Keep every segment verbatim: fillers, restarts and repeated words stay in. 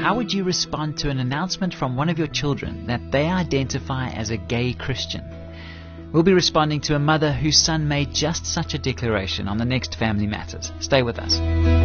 how would you respond to an announcement from one of your children that they identify as a gay Christian? We'll be responding to a mother whose son made just such a declaration on the next Family Matters. Stay with us.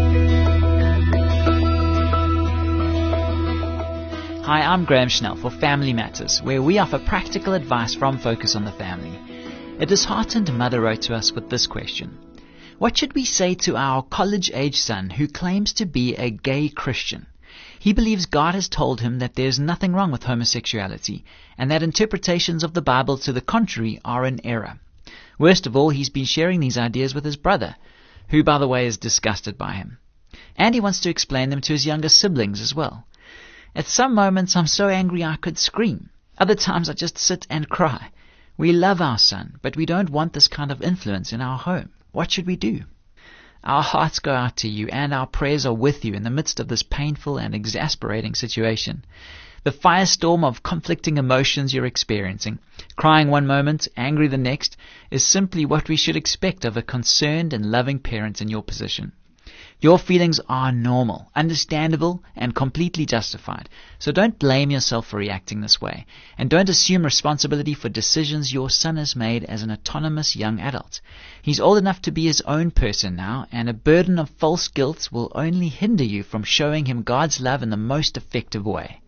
Hi, I'm Graham Schnell for Family Matters, where we offer practical advice from Focus on the Family. A disheartened mother wrote to us with this question: what should we say to our college-age son who claims to be a gay Christian? He believes God has told him that there's nothing wrong with homosexuality, and that interpretations of the Bible to the contrary are in error. Worst of all, he's been sharing these ideas with his brother, who, by the way, is disgusted by him. And he wants to explain them to his younger siblings as well. At some moments I'm so angry I could scream. Other times I just sit and cry. We love our son, but we don't want this kind of influence in our home. What should we do? Our hearts go out to you, and our prayers are with you in the midst of this painful and exasperating situation. The firestorm of conflicting emotions you're experiencing, crying one moment, angry the next, is simply what we should expect of a concerned and loving parent in your position. Your feelings are normal, understandable, and completely justified, so don't blame yourself for reacting this way, and don't assume responsibility for decisions your son has made as an autonomous young adult. He's old enough to be his own person now, and a burden of false guilt will only hinder you from showing him God's love in the most effective way.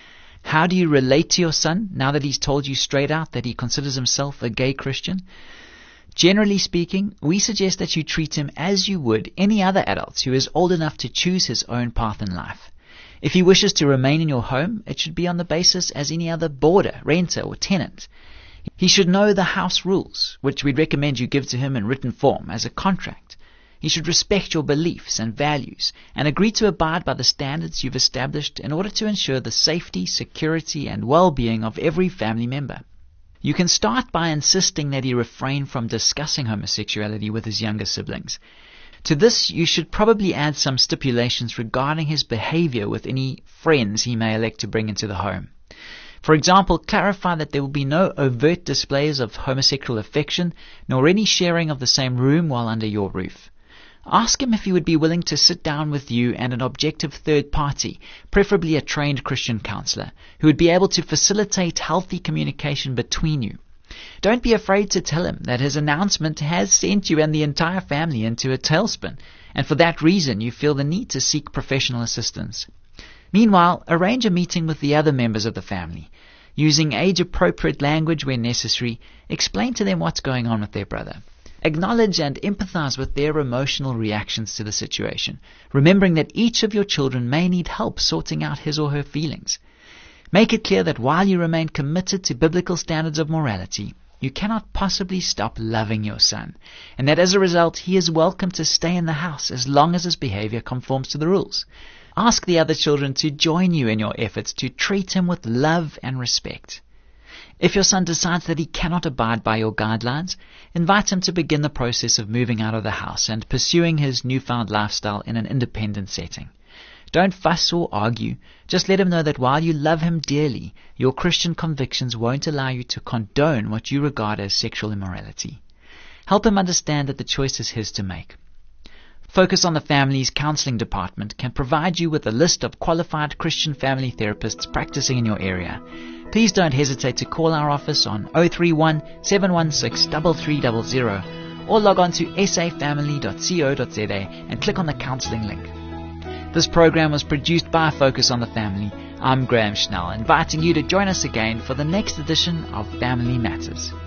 How do you relate to your son now that he's told you straight out that he considers himself a gay Christian? Generally speaking, we suggest that you treat him as you would any other adult who is old enough to choose his own path in life. If he wishes to remain in your home, it should be on the basis as any other boarder, renter, or tenant. He should know the house rules, which we'd recommend you give to him in written form as a contract. He should respect your beliefs and values and agree to abide by the standards you've established in order to ensure the safety, security, and well-being of every family member. You can start by insisting that he refrain from discussing homosexuality with his younger siblings. To this, you should probably add some stipulations regarding his behavior with any friends he may elect to bring into the home. For example, clarify that there will be no overt displays of homosexual affection, nor any sharing of the same room while under your roof. Ask him if he would be willing to sit down with you and an objective third party, preferably a trained Christian counselor, who would be able to facilitate healthy communication between you. Don't be afraid to tell him that his announcement has sent you and the entire family into a tailspin, and for that reason you feel the need to seek professional assistance. Meanwhile, arrange a meeting with the other members of the family. Using age-appropriate language where necessary, explain to them what's going on with their brother. Acknowledge and empathize with their emotional reactions to the situation, remembering that each of your children may need help sorting out his or her feelings. Make it clear that while you remain committed to biblical standards of morality, you cannot possibly stop loving your son, and that as a result he is welcome to stay in the house as long as his behavior conforms to the rules. Ask the other children to join you in your efforts to treat him with love and respect. If your son decides that he cannot abide by your guidelines, invite him to begin the process of moving out of the house and pursuing his newfound lifestyle in an independent setting. Don't fuss or argue, just let him know that while you love him dearly, your Christian convictions won't allow you to condone what you regard as sexual immorality. Help him understand that the choice is his to make. Focus on the Family's counseling department can provide you with a list of qualified Christian family therapists practicing in your area. Please don't hesitate to call our office on zero three one, seven one six, three three zero zero or log on to s a family dot co dot z a and click on the counseling link. This program was produced by Focus on the Family. I'm Graham Schnell, inviting you to join us again for the next edition of Family Matters.